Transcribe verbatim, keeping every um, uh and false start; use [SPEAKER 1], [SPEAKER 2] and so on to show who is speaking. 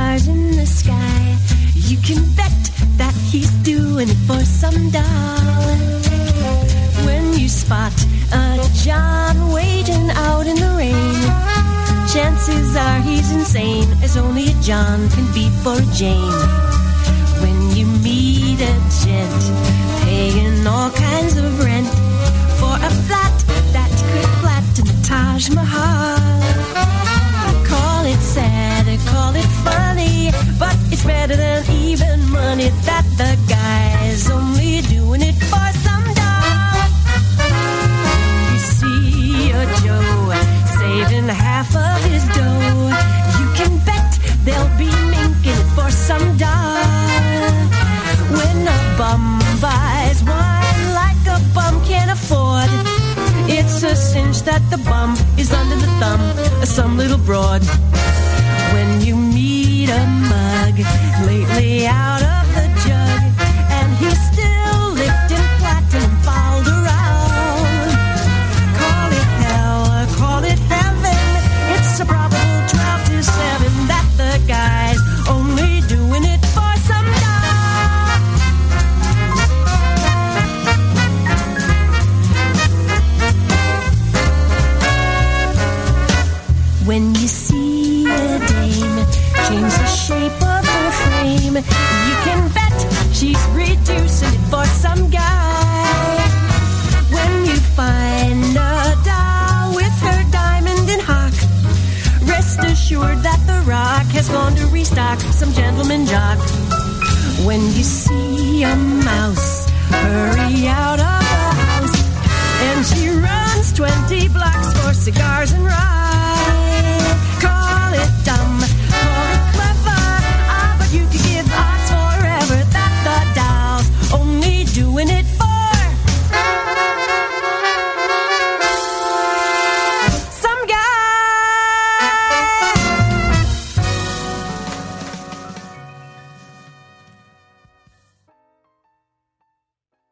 [SPEAKER 1] stars in the sky. You can bet that he's doing it for some doll. When you spot a John waiting out in the rain, chances are he's insane, as only a John can be for a Jane. When you meet a gent paying all kinds of rent for a flat that could flatten the Taj Mahal, call it sad, call it funny, but it's better than even money that the guy's only doing it for some doll. You see a Joe saving half of his dough, you can bet they'll be minking it for some doll. When a bum buys wine like a bum can't afford, it's a cinch that the bum is under the thumb of some little broad. When you meet a mug lately out of the jug, and he's still lifting platinum fouled around, call it hell, call it heaven, it's a probable twelve to seven that the guy's only doing it for some doll. When you see a dame change the shape of her frame, you can bet she's reducing it for some guy. When you find a doll with her diamond and hock, rest assured that the Rock has gone to restock some gentleman jock. When you see a mouse hurry out of the house, and she runs twenty blocks for cigars and rye, call it dumb,